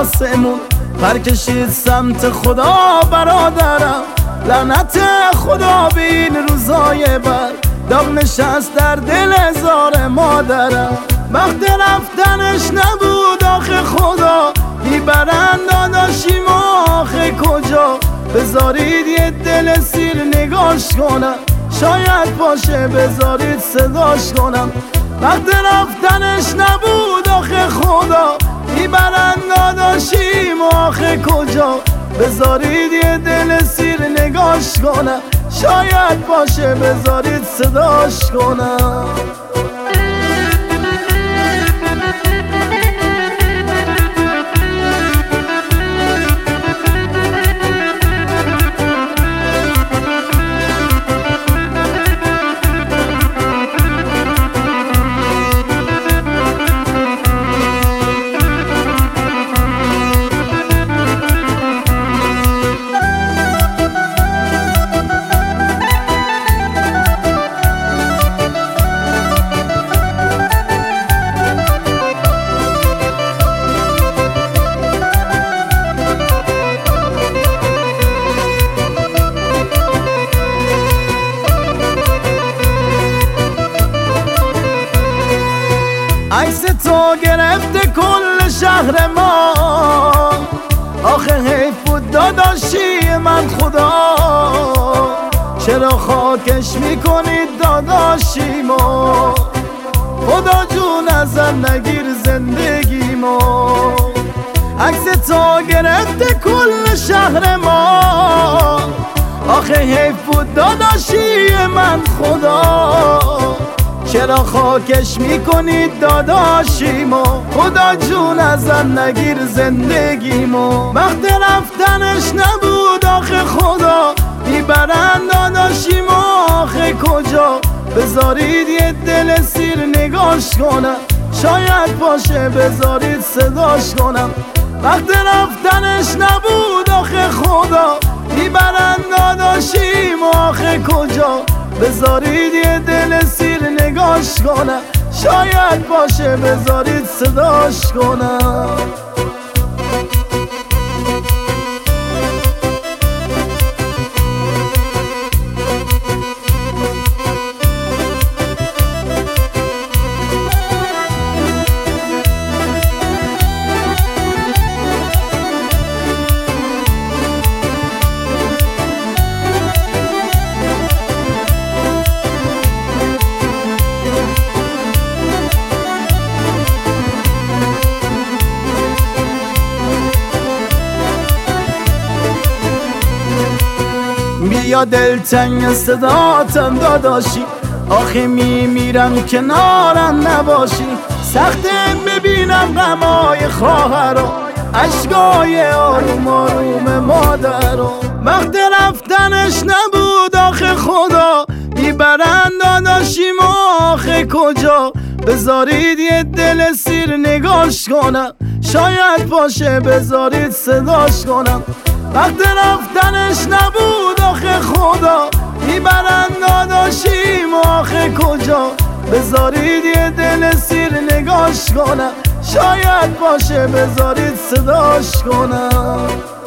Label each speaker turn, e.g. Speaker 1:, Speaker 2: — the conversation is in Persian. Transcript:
Speaker 1: آسمون پر کشید سمت خدا برادرم. لعنت خدا به این روزای بد، داغ نشست در دل هزار مادرم. وقت رفتنش نبود آخه خدا، میبرن داداشیم آخه کجا؟ بذارید یه دل سیر نگاش کنم، شاید باشه بذارید صداش کنم. وقت رفتنش نبود آخه خدا، میبرن داداشیم آخه کجا؟ بذارید یه دل سیر نگاش کنم، شاید باشه بذارید صداش کنم. عکس تو گرفته کل شهر ما، آخه حیف بود داداشی من خدا. چرا خاکش میکنید داداشیمو؟ خدا جون ازم نگیر زندگیمو. عکس تو گرفته کل شهر ما، آخه حیف بود داداشی من خدا. چرا خاکش میکنید داداشیمو؟ خدا جون ازم نگیر زندگیمو. وقت رفتنش نبود آخه خدا، میبرن داداشیمو آخه کجا؟ بذارید یه دل سیر نگاش کنم، شاید باشه بذارید صداش کنم. وقت رفتنش نبود آخه خدا، میبرن داداشیمو آخه کجا؟ بذارید یه دل سیر نگاش کنم، شاید باشه بذارید صداش کنم. بیا دلتنگ صداتم داداشی، آخه میمیرم کنارم نباشی. سخته ببینم غمای خواهرا، اشکای آروم آروم مادرا. وقت رفتنش نبود آخه خدا، میبرن داداشیم آخه کجا؟ بذارید یه دل سیر نگاش کنم، شاید باشه بذارید صداش کنم. وقت رفتنش نبود آخه خدا، میبرن داداشیم آخه کجا؟ بذارید یه دل سیر نگاش کنم، شاید باشه بذارید صداش کنم.